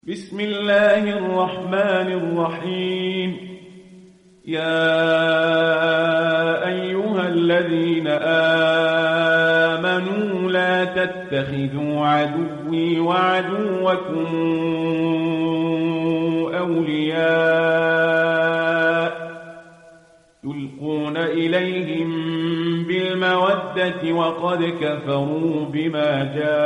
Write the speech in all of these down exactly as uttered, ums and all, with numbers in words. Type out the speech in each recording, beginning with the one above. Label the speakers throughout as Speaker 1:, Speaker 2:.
Speaker 1: بسم الله الرحمن الرحيم. يا أيها الذين آمنوا لا تتخذوا عدوي وعدوكم أولياء تلقون إليهم بالمودة وقد كفروا بما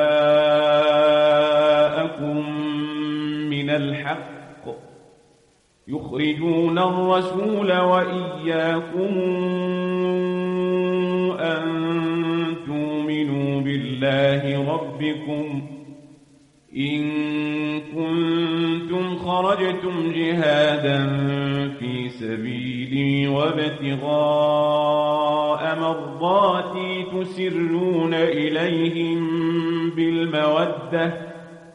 Speaker 1: جاءكم من الحق يخرجون الرسول وإياكم أن تؤمنوا بالله ربكم إن كنتم خرجتم جهادا في سبيلي وابتغاء مرضاتي تسرون إليهم بالمودة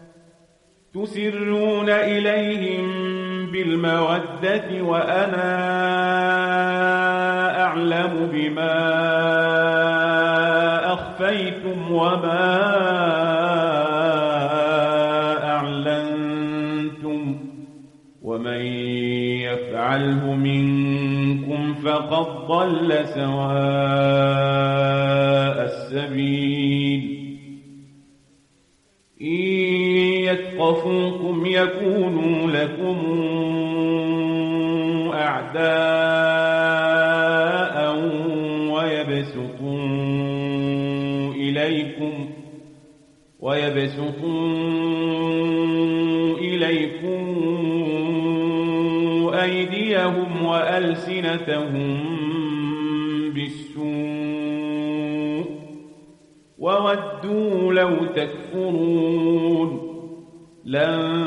Speaker 1: تسرون إليهم بالمودة وأنا أعلم بما أخفيتم وما أعلنتم ومن يفعله منكم فقد ضل سواء السبيل. يثقفوكم يكونوا لكم أعداء ويبسطوا إليكم ويبسطوا إليكم أيديهم وألسنتهم بالسوء وودوا لو تكفرون. لن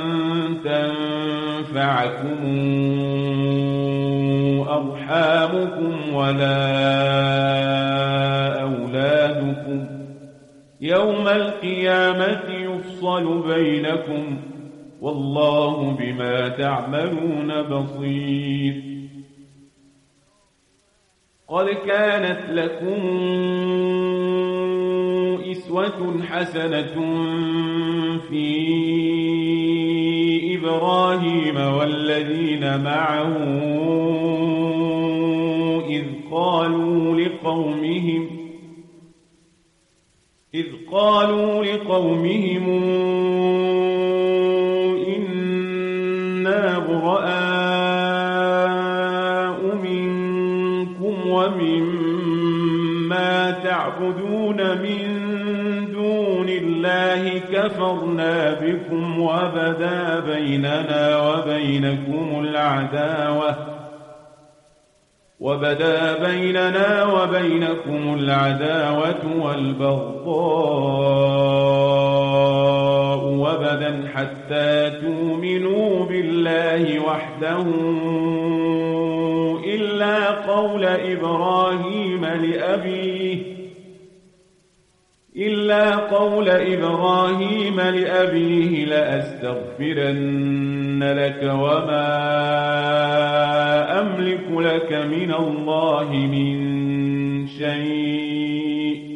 Speaker 1: تنفعكم أرحامكم ولا أولادكم يوم القيامة يفصل بينكم والله بما تعملون بصير. قد كانت لكم أسوة حسنة في إبراهيم والذين معه إذ قالوا لقومهم إذ قالوا لقومهم إنا براء منكم ومما تعبدون من دون الله كفرنا بكم وبدا بيننا وبينكم العداوة وبدا بيننا وبينكم العداوة والبغضاء وبدا حتى تؤمنوا بالله وحده إلا قول إبراهيم لأبيه إلا قول إبراهيم لأبيه لأستغفرن لك وما أملك لك من الله من شيء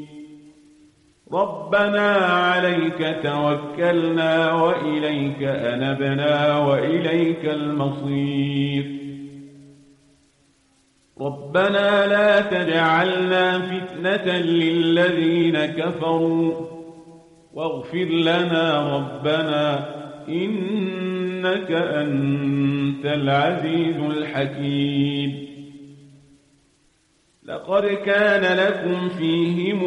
Speaker 1: ربنا عليك توكلنا وإليك أنبنا وإليك المصير. ربنا لا تجعلنا فتنة للذين كفروا واغفر لنا ربنا إنك أنت العزيز الحكيم. لقد كان لكم فيهم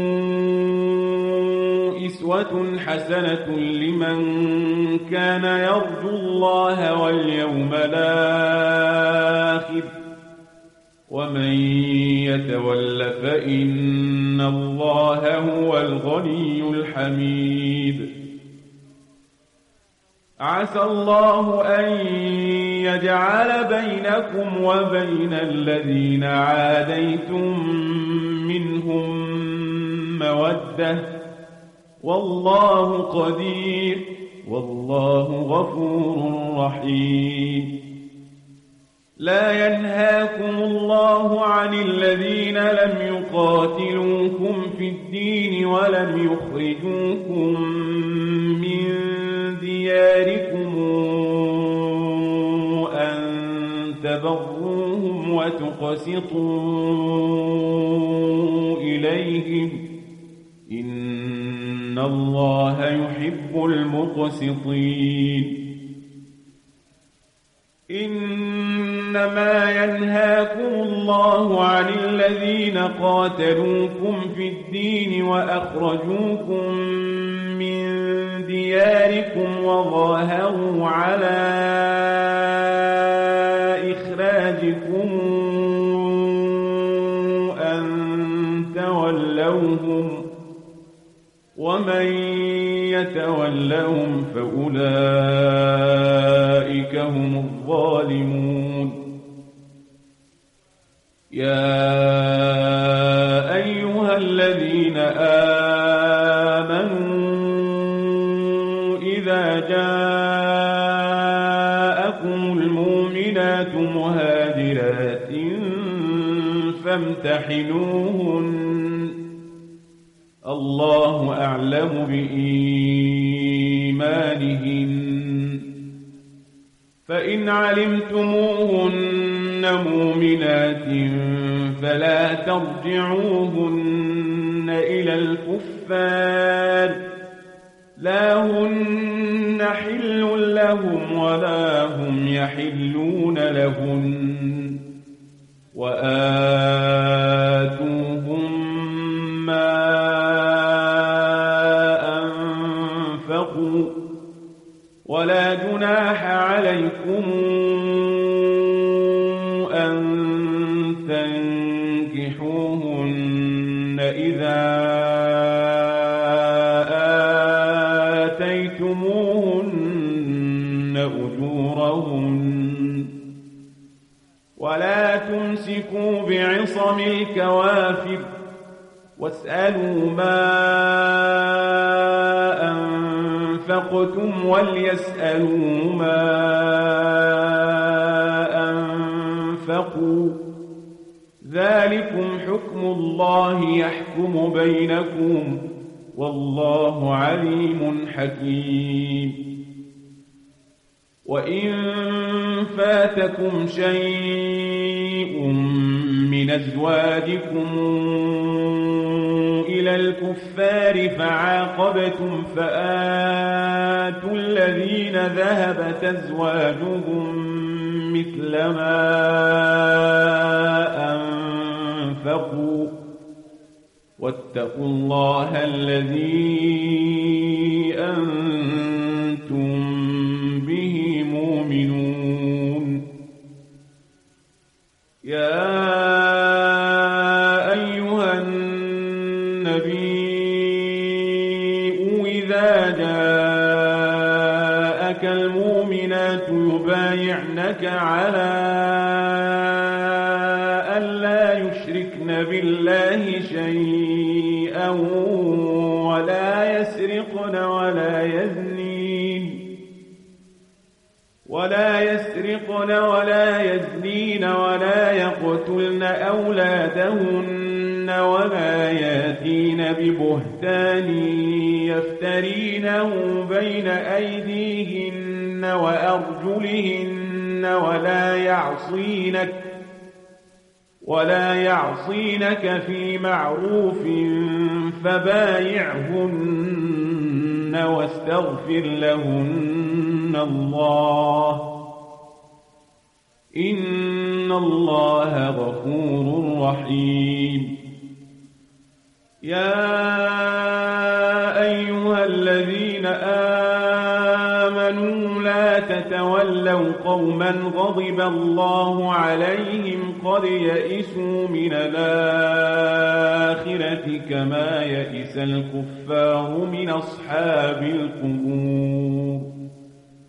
Speaker 1: أسوة حسنة لمن كان يرجو الله واليوم الآخر ومن يتول فإن الله هو الغني الحميد. عسى الله أن يجعل بينكم وبين الذين عاديتم منهم مودة والله قدير والله غفور رحيم. لا ينهاكم الله عن الذين لم يقاتلوكم في الدين ولم يخرجوكم من دياركم تبروهم وتقسطوا إليهم إن الله يحب المقسطين إنما ينهاكم الله عن الذين قاتلوكم في الدين وأخرجوكم من دياركم وظاهروا على إخراجكم أن تولوهم ومن يتولهم فأولئك هم الظالمون يا أيها الذين آمنوا إذا جاءكم المؤمنات مهاجرات فامتحنوهن الله أعلم بإيمانهن فإن علمتموهن مؤمنات فلا ترجعوهن إلى الكفار لا هن حل لهم ولا هم يحلون لهن وآتوهم ما أنفقوا ولا جناح عليكم أن تنكحوهن إذا آتيتموهن أجورهن ولا تمسكوا بعصم الكوافر واسألوا ما أنفقتم وليسألوا ما أنفقوا ذلكم حكم الله يحكم بينكم والله عليم حكيم وإن فاتكم شيء من أزواجكم إلى الكفار فعاقبتم فآتوا الذين ذهبت أزواجهم مثل ما أنفقوا واتقوا الله الذي أنتم به مؤمنون يا أيها النبي إذا جاءك المؤمنات يبايعنك على أن لا يشركن بالله شيئا ولا يسرقن ولا يزنين ولا يسرقن ولا يزنين ولا يقتلن أولادهن ولا ياتين ببهتان يفترينه بين أيديهن وأرجلهن ولا يعصينك ولا يعصينك في معروف فبايعهن واستغفر لهن الله إن الله غفور رحيم يا أيها الذين آمنوا لا تتولوا قوما غضب الله عليهم قد يئسوا من الآخرة كما يئس الكفار من أصحاب القبور